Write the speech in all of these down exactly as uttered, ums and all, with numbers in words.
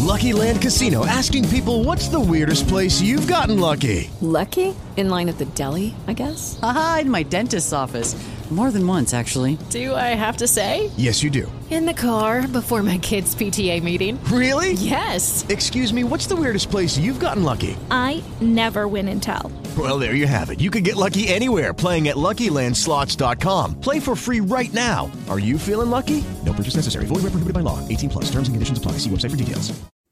Lucky Land Casino, asking people, what's the weirdest place you've gotten lucky? Lucky? In line at the deli, I guess? Aha, in my dentist's office. More than once, actually. Do I have to say? Yes, you do. In the car before my kids' P T A meeting. Really? Yes. Excuse me, what's the weirdest place you've gotten lucky? I never win and tell. Well, there you have it. You can get lucky anywhere, playing at Lucky Land Slots dot com. Play for free right now. Are you feeling lucky? No purchase necessary. Void where prohibited by law. eighteen plus. Terms and conditions apply. See website for details.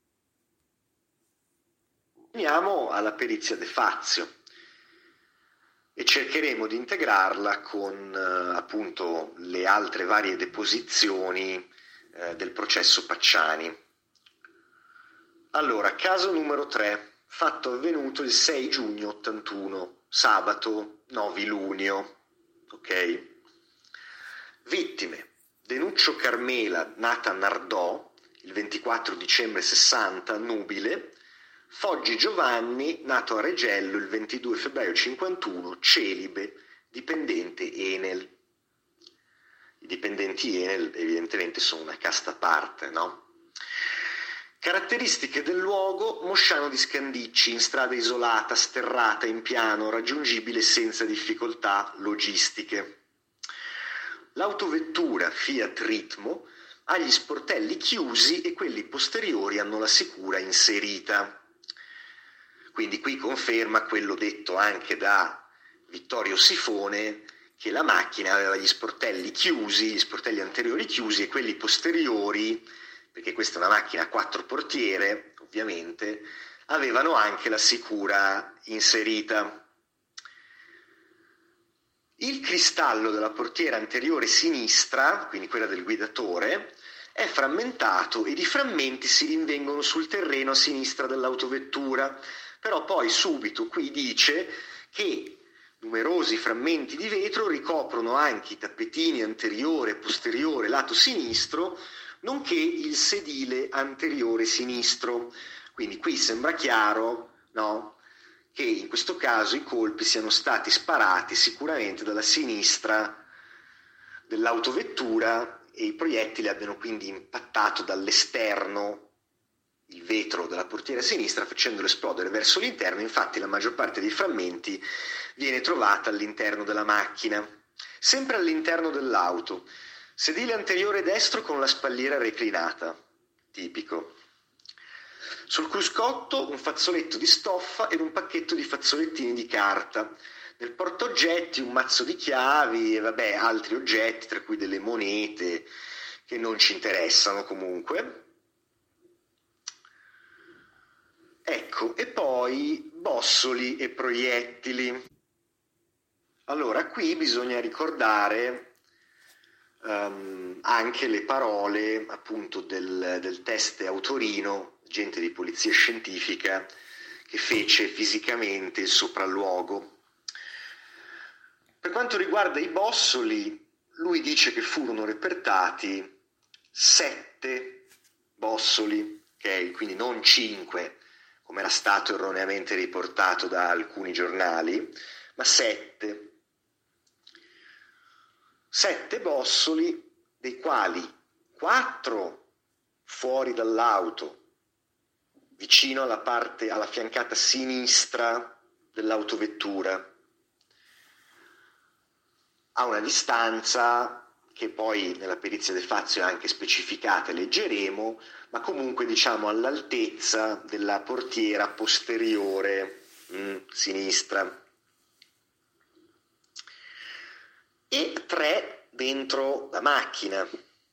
Veniamo alla perizia de Fazio e cercheremo di integrarla con eh, appunto le altre varie deposizioni eh, del processo Pacciani. Allora, caso numero tre, fatto avvenuto il sei giugno ottantuno, sabato nove luglio, ok? Vittime: Denuccio Carmela, nata a Nardò, il ventiquattro dicembre sessanta, nubile; Foggi Giovanni, nato a Regello il ventidue febbraio cinquantuno, celibe, dipendente Enel. I dipendenti Enel evidentemente sono una casta a parte, no? Caratteristiche del luogo: Mosciano di Scandicci, in strada isolata, sterrata, in piano, raggiungibile senza difficoltà logistiche. L'autovettura Fiat Ritmo ha gli sportelli chiusi e quelli posteriori hanno la sicura inserita. Quindi qui conferma quello detto anche da Vittorio Sifone, che la macchina aveva gli sportelli chiusi, gli sportelli anteriori chiusi e quelli posteriori, perché questa è una macchina a quattro portiere, ovviamente, avevano anche la sicura inserita. Il cristallo della portiera anteriore sinistra, quindi quella del guidatore, è frammentato e di frammenti si rinvengono sul terreno a sinistra dell'autovettura. Però poi subito qui dice che numerosi frammenti di vetro ricoprono anche i tappetini anteriore e posteriore lato sinistro, nonché il sedile anteriore sinistro. Quindi qui sembra chiaro, no, che in questo caso i colpi siano stati sparati sicuramente dalla sinistra dell'autovettura e i proiettili abbiano quindi impattato dall'esterno il vetro della portiera sinistra, facendolo esplodere verso l'interno. Infatti la maggior parte dei frammenti viene trovata all'interno della macchina. Sempre all'interno dell'auto, sedile anteriore destro con la spalliera reclinata, tipico. Sul cruscotto un fazzoletto di stoffa ed un pacchetto di fazzolettini di carta. Nel portaoggetti un mazzo di chiavi e vabbè altri oggetti, tra cui delle monete che non ci interessano comunque. Ecco, e poi bossoli e proiettili. Allora, qui bisogna ricordare um, anche le parole appunto del, del teste Autorino, agente di polizia scientifica, che fece fisicamente il sopralluogo. Per quanto riguarda i bossoli, lui dice che furono repertati sette bossoli, ok? Quindi non cinque, come era stato erroneamente riportato da alcuni giornali, ma sette. Sette bossoli, dei quali quattro fuori dall'auto, vicino alla parte, alla fiancata sinistra dell'autovettura, a una distanza che poi nella perizia de Fazio è anche specificata e leggeremo, ma comunque diciamo all'altezza della portiera posteriore mh, sinistra. E tre dentro la macchina.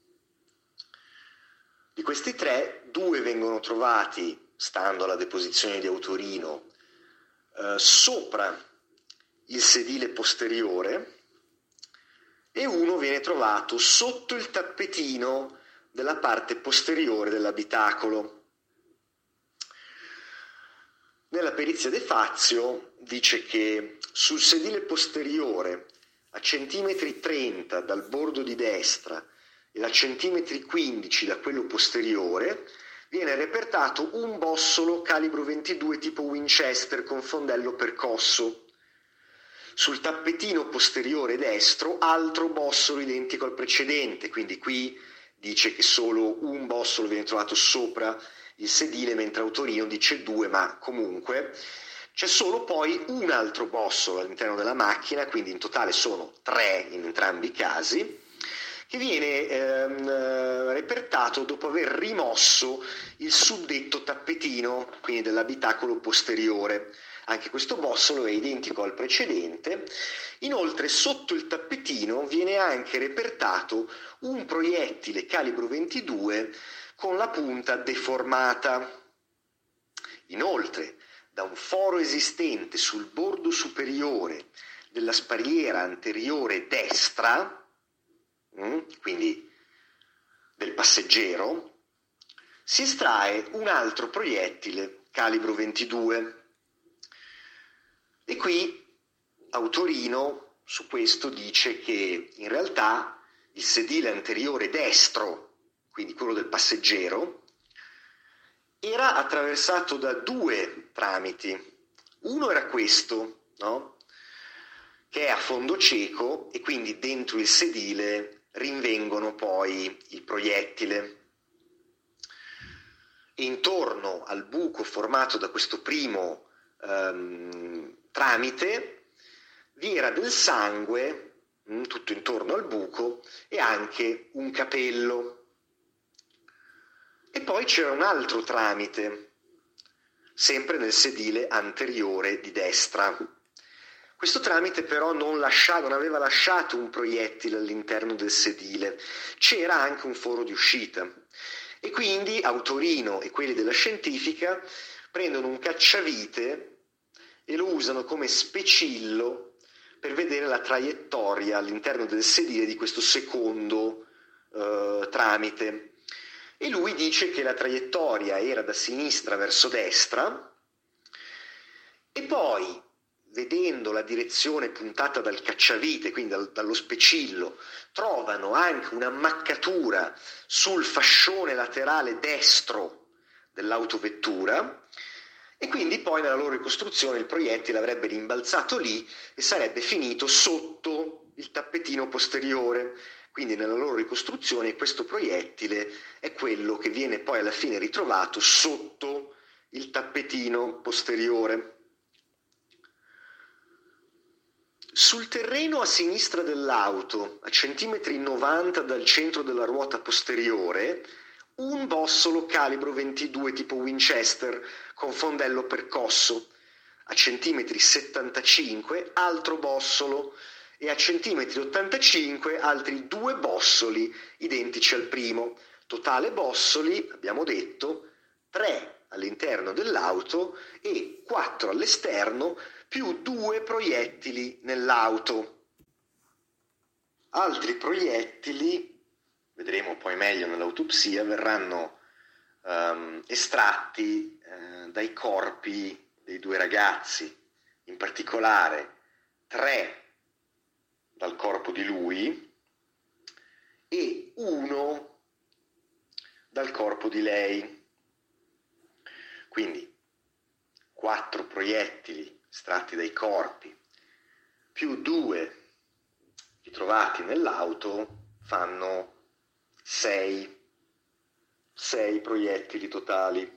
Di questi tre, due vengono trovati, stando alla deposizione di Autorino, eh, sopra il sedile posteriore, e uno viene trovato sotto il tappetino della parte posteriore dell'abitacolo. Nella perizia de Fazio dice che sul sedile posteriore, a centimetri trenta dal bordo di destra e a centimetri quindici da quello posteriore, viene repertato un bossolo calibro ventidue tipo Winchester con fondello percosso. Sul tappetino posteriore destro altro bossolo identico al precedente, quindi qui dice che solo un bossolo viene trovato sopra il sedile, mentre Autorino dice due, ma comunque c'è solo poi un altro bossolo all'interno della macchina, quindi in totale sono tre in entrambi i casi, che viene ehm, repertato dopo aver rimosso il suddetto tappetino, quindi dell'abitacolo posteriore. Anche questo bossolo è identico al precedente. Inoltre sotto il tappetino viene anche repertato un proiettile calibro ventidue con la punta deformata. Inoltre, da un foro esistente sul bordo superiore della spalliera anteriore destra, quindi del passeggero, si estrae un altro proiettile calibro ventidue. E qui Autorino su questo dice che in realtà il sedile anteriore destro, quindi quello del passeggero, era attraversato da due tramiti. Uno era questo, no? Che è a fondo cieco, e quindi dentro il sedile rinvengono poi il proiettile. E intorno al buco formato da questo primo um, tramite vi era del sangue, mh, tutto intorno al buco, e anche un capello. E poi c'era un altro tramite, sempre nel sedile anteriore di destra. Questo tramite però non, lasciava, non aveva lasciato un proiettile all'interno del sedile, c'era anche un foro di uscita. E quindi Autorino e quelli della scientifica prendono un cacciavite e lo usano come specillo per vedere la traiettoria all'interno del sedile di questo secondo eh, tramite. E lui dice che la traiettoria era da sinistra verso destra, e poi, vedendo la direzione puntata dal cacciavite, quindi dal, dallo specillo, trovano anche un'ammaccatura sul fascione laterale destro dell'autovettura, e quindi poi nella loro ricostruzione il proiettile avrebbe rimbalzato lì e sarebbe finito sotto il tappetino posteriore. Quindi nella loro ricostruzione questo proiettile è quello che viene poi alla fine ritrovato sotto il tappetino posteriore. Sul terreno a sinistra dell'auto, a centimetri novanta dal centro della ruota posteriore, un bossolo calibro ventidue tipo Winchester con fondello percosso. A centimetri settantacinque altro bossolo, e a centimetri ottantacinque altri due bossoli identici al primo. Totale bossoli, abbiamo detto, tre all'interno dell'auto e quattro all'esterno, più due proiettili nell'auto. Altri proiettili, vedremo poi meglio nell'autopsia, verranno um, estratti uh, dai corpi dei due ragazzi, in particolare tre dal corpo di lui e uno dal corpo di lei. Quindi quattro proiettili estratti dai corpi più due ritrovati nell'auto fanno sei, sei proiettili totali.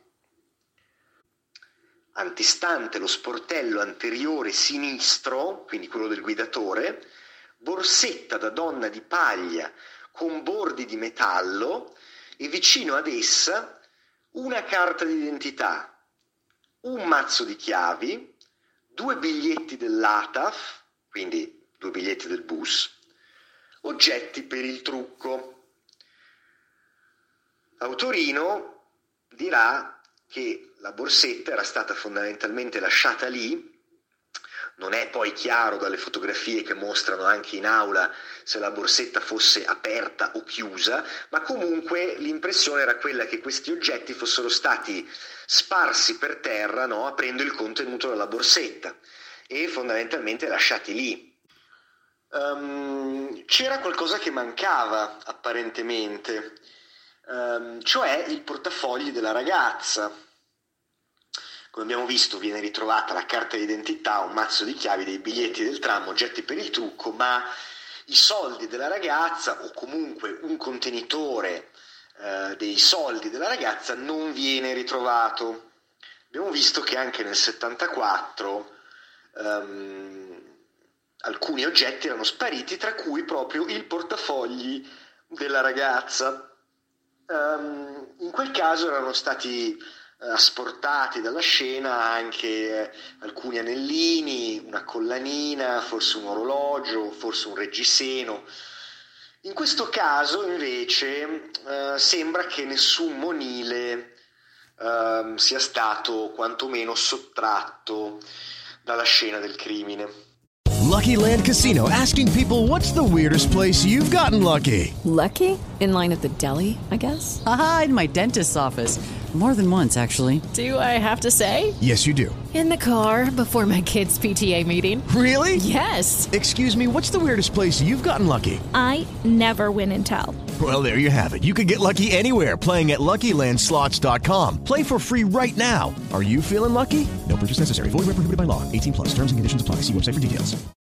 Antistante lo sportello anteriore sinistro, quindi quello del guidatore, borsetta da donna di paglia con bordi di metallo e vicino ad essa una carta d'identità, un mazzo di chiavi, due biglietti dell'A T A F, quindi due biglietti del bus, oggetti per il trucco. Autorino dirà che la borsetta era stata fondamentalmente lasciata lì. Non è poi chiaro dalle fotografie che mostrano anche in aula se la borsetta fosse aperta o chiusa, ma comunque l'impressione era quella che questi oggetti fossero stati sparsi per terra, no? Aprendo il contenuto della borsetta e fondamentalmente lasciati lì. Um, c'era qualcosa che mancava apparentemente, um, cioè il portafogli della ragazza. Come abbiamo visto viene ritrovata la carta d'identità, un mazzo di chiavi, dei biglietti del tram, oggetti per il trucco, ma i soldi della ragazza o comunque un contenitore eh, dei soldi della ragazza non viene ritrovato. Abbiamo visto che anche nel settantaquattro um, alcuni oggetti erano spariti, tra cui proprio il portafogli della ragazza. Um, in quel caso erano stati uh, asportati dalla scena anche uh, alcuni anellini, una collanina, forse un orologio, forse un reggiseno. In questo caso invece uh, sembra che nessun monile Uh, sia stato quantomeno sottratto dalla scena del crimine. Lucky Land Casino, asking people, what's the weirdest place you've gotten lucky? Lucky? In line at the deli, I guess? Aha, in my dentist's office. More than once, actually. Do I have to say? Yes, you do. In the car before my kids' P T A meeting. Really? Yes. Excuse me, what's the weirdest place you've gotten lucky? I never win and tell. Well, there you have it. You can get lucky anywhere, playing at Lucky Land Slots dot com. Play for free right now. Are you feeling lucky? No purchase necessary. Void where prohibited by law. eighteen plus. Terms and conditions apply. See website for details.